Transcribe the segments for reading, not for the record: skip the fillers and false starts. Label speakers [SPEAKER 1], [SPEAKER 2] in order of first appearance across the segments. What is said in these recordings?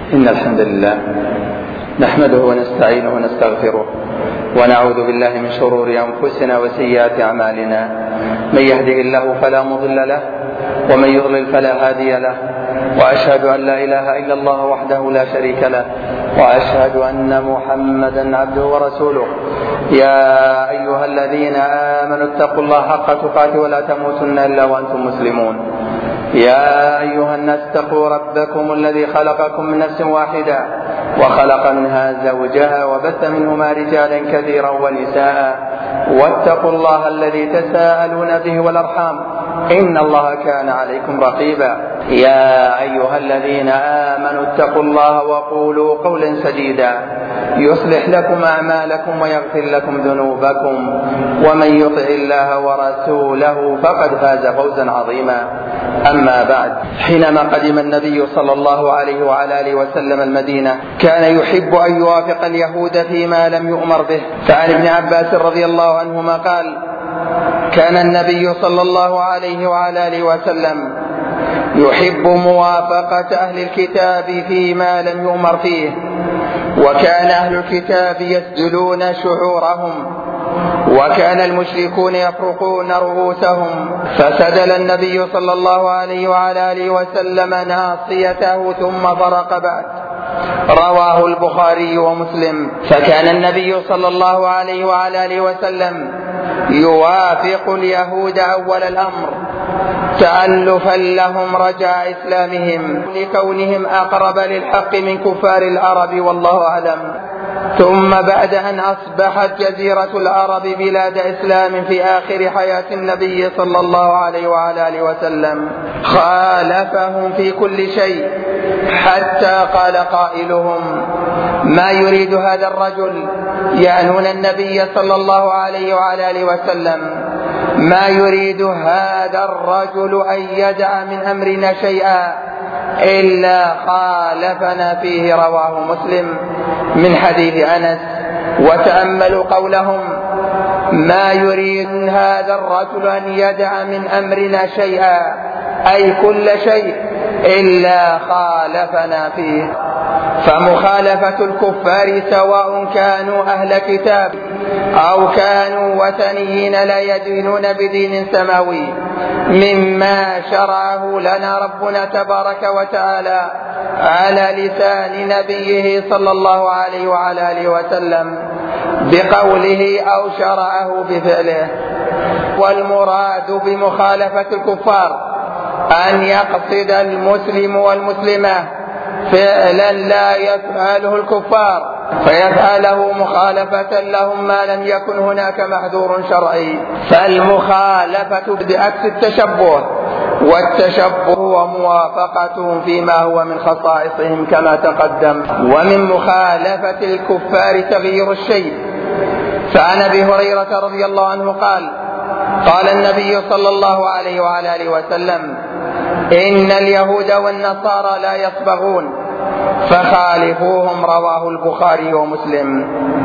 [SPEAKER 1] إن الحمد لله نحمده ونستعينه ونستغفره ونعوذ بالله من شرور أنفسنا وسيئات أعمالنا. من يهده الله فلا مضل له ومن يضلل فلا هادي له، وأشهد أن لا إله إلا الله وحده لا شريك له، وأشهد أن محمدا عبده ورسوله. يا أيها الذين آمنوا اتقوا الله حق تقاته ولا تموتن إلا وأنتم مسلمون. يا أيها الناس اتقوا ربكم الذي خلقكم من نفس واحدة وخلق منها زوجها وبث منهما رجالا كثيرا ونساء، واتقوا الله الذي تساءلون به والأرحام إن الله كان عليكم رقيبا. يا أيها الذين آمنوا اتقوا الله وقولوا قولا سديدا يصلح لكم أعمالكم ويغفر لكم ذنوبكم، ومن يطع الله ورسوله فقد فاز فوزا عظيما. أما بعد، حينما قدم النبي صلى الله عليه وعلى آله وسلم المدينة كان يحب أن يوافق اليهود فيما لم يؤمر به. فعن ابن عباس رضي الله عنهما قال: كان النبي صلى الله عليه وعلى آله وسلم يحب موافقة أهل الكتاب فيما لم يؤمر فيه، وكان أهل الكتاب يسجلون شعورهم، وكان المشركون يفرقون رؤوسهم، فسدل النبي صلى الله عليه وعلى آله وسلم ناصيته ثم فرق بعد. رواه البخاري ومسلم. فكان النبي صلى الله عليه وعلى آله وسلم يوافق اليهود أول الأمر تألفا لهم رجاء إسلامهم لكونهم أقرب للحق من كفار العرب، والله أعلم. ثم بعد أن أصبحت جزيرة العرب بلاد إسلام في آخر حياة النبي صلى الله عليه وعلى آله وسلم خالفهم في كل شيء، حتى قال قائلهم: ما يريد هذا الرجل، يعنون النبي صلى الله عليه وعلى آله وسلم، ما يريد هذا الرجل أن يدع من أمرنا شيئا إلا خالفنا فيه. رواه مسلم من حديث أنس. وتأملوا قولهم: ما يريد هذا الرجل أن يدع من أمرنا شيئا، أي كل شيء إلا خالفنا فيه. فمخالفة الكفار سواء كانوا أهل كتاب أو كانوا وثنيين لا يدينون بدين سماوي مما شرعه لنا ربنا تبارك وتعالى على لسان نبيه صلى الله عليه وعلى آله وسلم بقوله أو شرعه بفعله. والمراد بمخالفة الكفار أن يقصد المسلم والمسلمة فعلا لا يفعله الكفار فيفعله مخالفة لهم ما لم يكن هناك محذور شرعي. فالمخالفة بعكس التشبه، والتشبه هو موافقتهم فيما هو من خصائصهم كما تقدم. ومن مخالفة الكفار تغيير الشيء. فعن أبي هريرة رضي الله عنه قال: قال النبي صلى الله عليه وعلى آله وسلم: إن اليهود والنصارى لا يصبغون فخالفوهم. رواه البخاري ومسلم.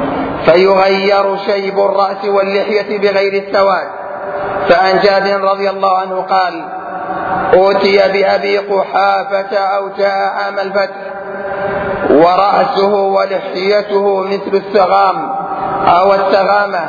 [SPEAKER 1] فيغير شيب الرأس واللحية بغير السواد. فعن جابر رضي الله عنه قال: أوتي بأبي قحافة أو جاء عام الفتح ورأسه ولحيته مثل السغام أو السغامة،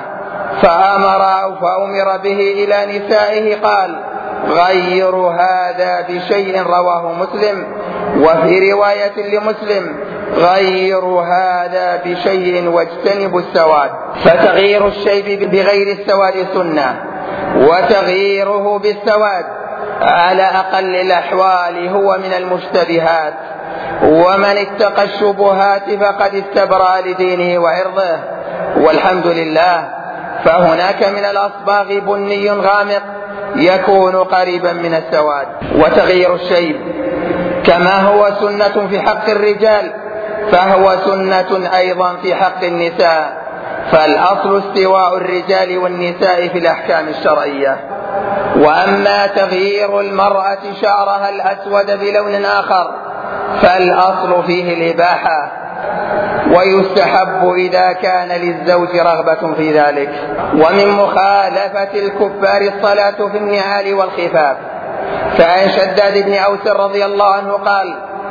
[SPEAKER 1] فأمر به إلى نسائه قال: غير هذا بشيء. رواه مسلم. وفي رواية لمسلم: غير هذا بشيء واجتنبوا السواد. فتغيير الشيب بغير السواد سنة، وتغييره بالسواد على أقل الأحوال هو من المشتبهات. ومن اتقى الشبهات فقد استبرأ لدينه وعرضه، والحمد لله. فهناك من الأصباغ بني غامق يكون قريبا من السواد. وتغيير الشيب كما هو سنة في حق الرجال فهو سنة أيضا في حق النساء، فالأصل استواء الرجال والنساء في الأحكام الشرعية. وأما تغيير المرأة شعرها الأسود بلون آخر فالأصل فيه الإباحة، ويستحب إذا كان للزوج رغبة في ذلك. ومن مخالفة الكفار الصلاة في النعال والخفاف. فعن شداد بن أوس رضي الله عنه قال: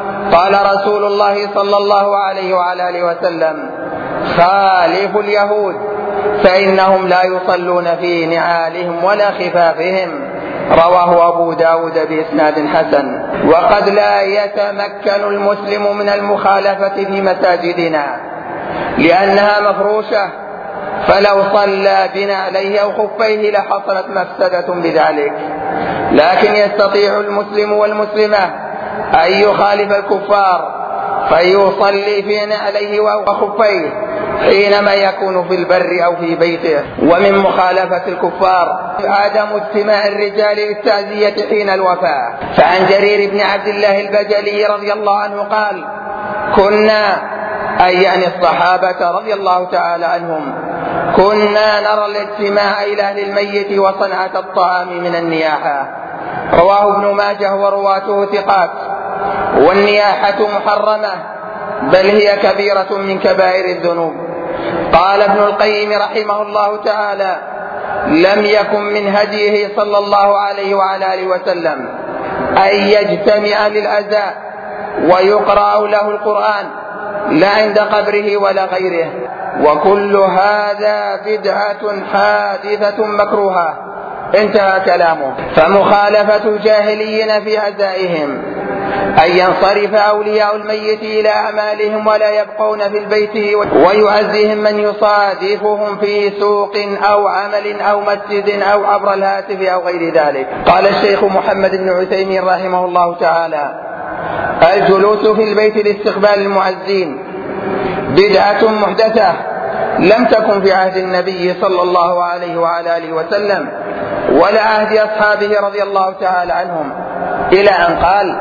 [SPEAKER 1] قال رسول الله صلى الله عليه وعلى آله وسلم: خالفوا اليهود فإنهم لا يصلون في نعالهم ولا خفافهم. رواه أبو داود بإسناد حسن. وقد لا يتمكن المسلم من المخالفة في مساجدنا لأنها مفروشة، فلو صلى بنعليه أو خفيه لحصلت مفسدة بذلك، لكن يستطيع المسلم والمسلمة أن يخالف الكفار فيصلي في نعليه وخفيه حينما يكون في البر أو في بيته. ومن مخالفة الكفار عدم اجتماع الرجال للتعزية حين الوفاة. فعن جرير بن عبد الله البجلي رضي الله عنه قال: كنا، أي يعني الصحابة رضي الله تعالى عنهم، كنا نرى الاجتماع إلى أهل الميت وصنعة الطعام من النياحة. رواه ابن ماجه ورواته ثقات. والنياحة محرمة، بل هي كبيرة من كبائر الذنوب. قال ابن القيم رحمه الله تعالى: لم يكن من هديه صلى الله عليه وعلى آله وسلم أن يجتمع للأذى ويقرأ له القرآن لا عند قبره ولا غيره، وكل هذا بدعة حادثة مكروهة. انتهى كلامه. فمخالفة الجاهليين في عزائهم أن ينصرف أولياء الميت إلى أعمالهم ولا يبقون في البيت، ويعزيهم من يصادفهم في سوق أو عمل أو مسجد أو عبر الهاتف أو غير ذلك. قال الشيخ محمد بن عثيمين رحمه الله تعالى: الجلوس في البيت لاستقبال المعزين بدعة محدثة لم تكن في عهد النبي صلى الله عليه وعلى آله وسلم ولا عهد أصحابه رضي الله تعالى عنهم، إلى أن قال: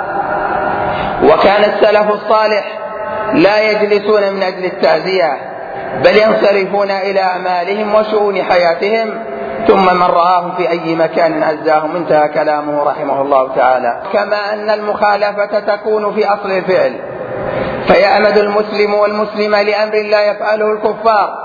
[SPEAKER 1] وكان السلف الصالح لا يجلسون من أجل التعزية بل ينصرفون إلى أعمالهم وشؤون حياتهم، ثم من رآهم في أي مكان عزاهم. انتهى كلامه رحمه الله تعالى. كما أن المخالفة تكون في أصل الفعل، فيعمد المسلم والمسلم لأمر لا يفعله الكفار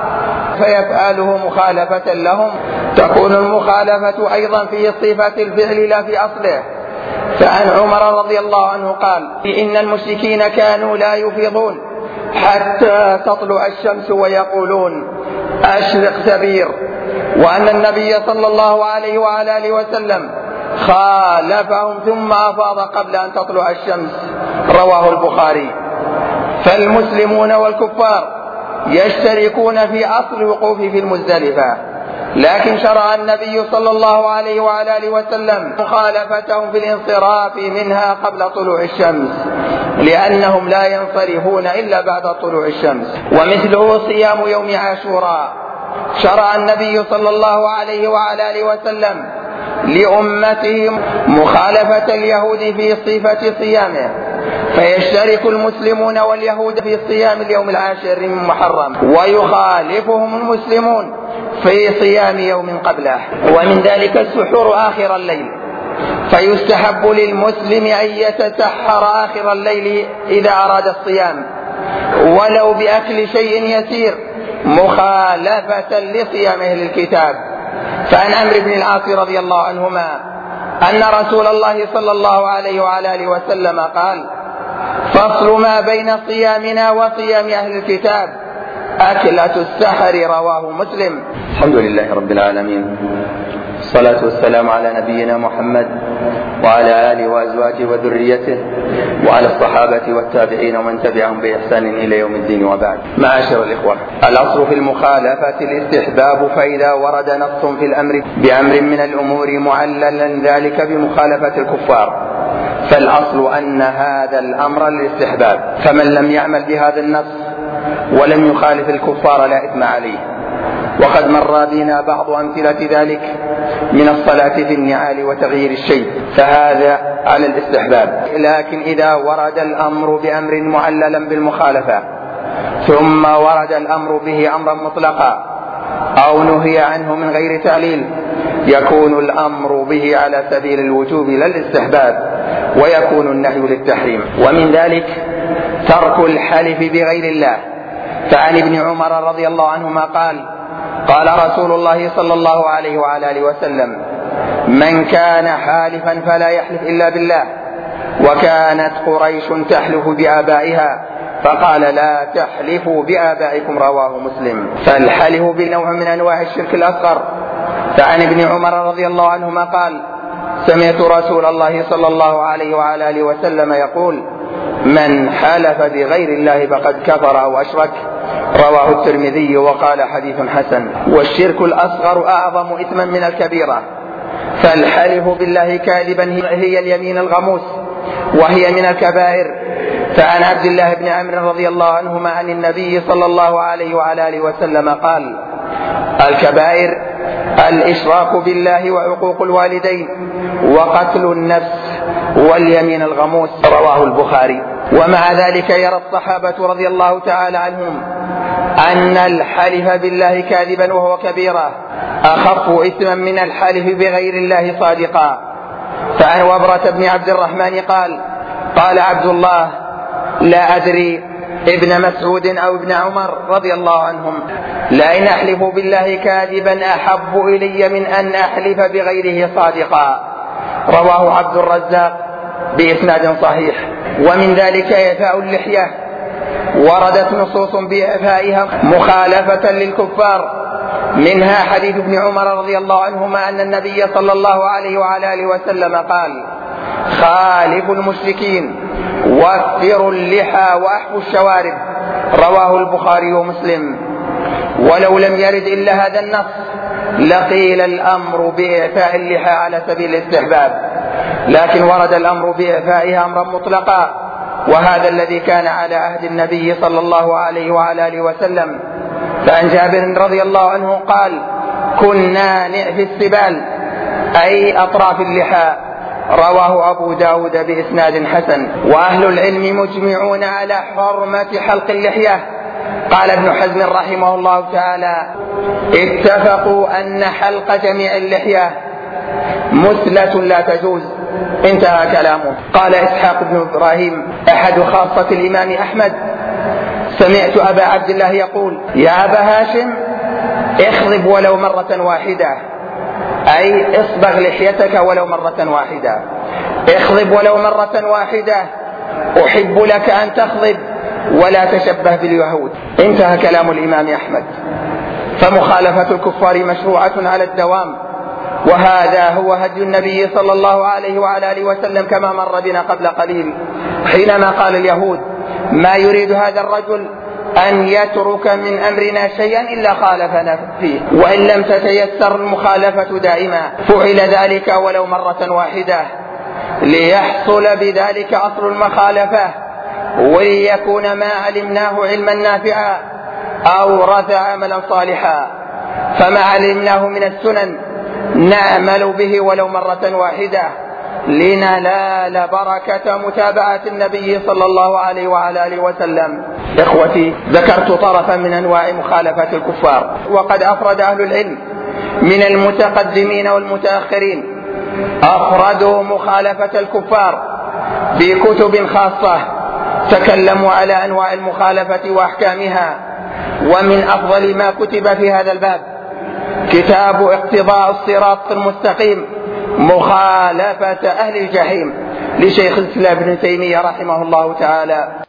[SPEAKER 1] فيفعله مخالفة لهم، تكون المخالفة أيضا في صفة الفعل لا في أصله. فعن عمر رضي الله عنه قال: إن المشركين كانوا لا يفيضون حتى تطلع الشمس ويقولون أشرق سبير، وأن النبي صلى الله عليه وعلى آله وسلم خالفهم ثم أفاض قبل أن تطلع الشمس. رواه البخاري. فالمسلمون والكفار يشتركون في أصل الوقوف في المزدلفة، لكن شرع النبي صلى الله عليه وعلى آله وسلم مخالفتهم في الانصراف منها قبل طلوع الشمس، لأنهم لا ينصرفون إلا بعد طلوع الشمس. ومثله صيام يوم عاشوراء، شرع النبي صلى الله عليه وعلى آله وسلم لأمته مخالفة اليهود في صفة صيامه، فيشترك المسلمون واليهود في صيام اليوم العاشر من محرم، ويخالفهم المسلمون في صيام يوم قبله. ومن ذلك السحور آخر الليل، فيستحب للمسلم أن يتسحر آخر الليل إذا أراد الصيام ولو بأكل شيء يسير مخالفة لصيام أهل الكتاب. فعن عمرو بن العاص رضي الله عنهما أن رسول الله صلى الله عليه وعلى آله وسلم قال: فصل ما بين صيامنا وصيام أهل الكتاب أكلة السحر. رواه مسلم. الحمد لله رب العالمين، الصلاة والسلام على نبينا محمد وعلى آله وأزواجه وذريته وعلى الصحابة والتابعين ومن تبعهم بإحسان إلى يوم الدين، وبعد. معاشر الإخوة، الأصل في المخالفة الاستحباب، فإذا ورد نص في الأمر بأمر من الأمور معللا ذلك بمخالفة الكفار فالأصل أن هذا الأمر للاستحباب، فمن لم يعمل بهذا النص ولم يخالف الكفار لا إثم عليه. وقد مر بنا بعض أمثلة ذلك من الصلاة في النعال وتغيير الشيء، فهذا على الاستحباب. لكن إذا ورد الأمر بأمر معللا بالمخالفة ثم ورد الأمر به أمرا مطلقا أو نهي عنه من غير تعليل يكون الأمر به على سبيل الوجوب لا الاستحباب، ويكون النهي للتحريم. ومن ذلك ترك الحلف بغير الله. فعن ابن عمر رضي الله عنهما قال: قال رسول الله صلى الله عليه وعلى آله وسلم: من كان حالفا فلا يحلف إلا بالله وكانت قريش تحلف بآبائها فقال لا تحلفوا بآبائكم، رواه مسلم. فالحلف بنوع من أنواع الشرك الأصغر. فعن ابن عمر رضي الله عنهما قال سمعت رسول الله صلى الله عليه وعلى آله وسلم يقول من حلف بغير الله فقد كفر أو أشرك، رواه الترمذي وقال حديث حسن. والشرك الأصغر أعظم إثما من الكبيرة، فالحلف بالله كاذبا هي اليمين الغموس وهي من الكبائر. فعن عبد الله بن عمرو رضي الله عنهما عن النبي صلى الله عليه وعلى آله وسلم قال الكبائر الإشراك بالله وعقوق الوالدين وقتل النفس واليمين الغموس، رواه البخاري. ومع ذلك يرى الصحابة رضي الله تعالى عنهم أن الحلف بالله كاذبا وهو كبيرة أخف إثما من الحلف بغير الله صادقا. فعن وبرة بن عبد الرحمن قال عبد الله لا أدري ابن مسعود أو ابن عمر رضي الله عنهم لئن أحلف بالله كاذبا أحب إلي من أن أحلف بغيره صادقا، رواه عبد الرزاق بإسناد صحيح. ومن ذلك إعفاء اللحية، وردت نصوص بإعفائها مخالفة للكفار، منها حديث ابن عمر رضي الله عنهما أن النبي صلى الله عليه وعلى آله وسلم قال خالفوا المشركين وفروا اللحى وأحفوا الشوارب، رواه البخاري ومسلم. ولو لم يرد إلا هذا النص لقيل الأمر بإعفاء اللحى على سبيل الاستحباب، لكن ورد الأمر بإعفائها أمرا مطلقا، وهذا الذي كان على عهد النبي صلى الله عليه وعلى آله وسلم. فعن جابر رضي الله عنه قال كنا نعفي السبال أي أطراف اللحى، رواه أبو داود بإسناد حسن. وأهل العلم مجمعون على حرمة حلق اللحية. قال ابن حزم رحمه الله تعالى اتفقوا أن حلق جميع اللحية مثلة لا تجوز، انتهى كلامه. قال إسحاق بن إبراهيم أحد خاصة الإمام أحمد سمعت أبا عبد الله يقول يا أبا هاشم اخضب ولو مرة واحدة، أي اصبغ لحيتك ولو مرة واحدة، اخضب ولو مرة واحدة، أحب لك أن تخضب ولا تشبه باليهود، انتهى كلام الإمام أحمد. فمخالفة الكفار مشروعة على الدوام، وهذا هو هدي النبي صلى الله عليه وعلى آله وسلم كما مر بنا قبل قليل حينما قال اليهود ما يريد هذا الرجل أن يترك من أمرنا شيئا إلا خالفنا فيه، وإن لم تتيسر المخالفة دائما فعل ذلك ولو مرة واحدة ليحصل بذلك أصل المخالفة وليكون ما علمناه علما نافعا أورث عملا صالحا. فما علمناه من السنن نعمل به ولو مرة واحدة لننال بركة متابعة النبي صلى الله عليه وعلى آله وسلم. إخوتي، ذكرت طرفا من أنواع مخالفة الكفار، وقد أفرد أهل العلم من المتقدمين والمتأخرين أفردوا مخالفة الكفار بكتب خاصة تكلموا على أنواع المخالفة وأحكامها. ومن أفضل ما كتب في هذا الباب كتاب اقتضاء الصراط المستقيم مخالفة أهل الجحيم لشيخ الإسلام ابن تيمية رحمه الله تعالى.